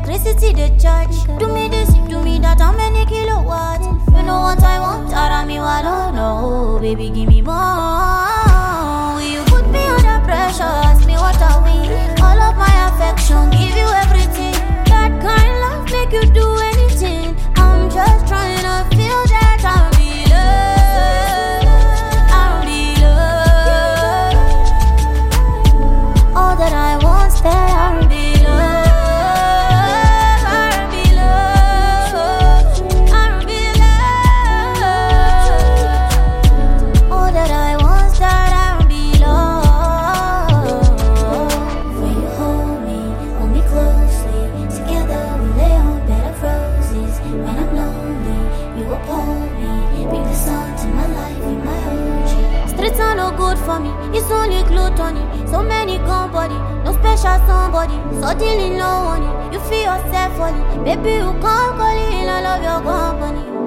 electricity the charge. Do me this, do me that, how many kilowatts? You know what I want, me what I don't know. Baby, give me more. Will you put me under pressure? Ask me what are we? All of my affection, give you everything. That kind of love make you do anything. I'm just trying to feel that I'll be loved. I'll be loved. All that I want's that I'll be loved. I'll be loved. I'll be loved. All that I want's that I'll be loved. When you hold me closely. Together we lay on bed of roses. When I'm lonely, you uphold me. Bring the sun to my life, you my OG. Streets are no good for me, it's only gluttony. So many gone body, no special somebody. Suddenly no honey, you feel yourself funny. Baby, you can't call it, I love your company.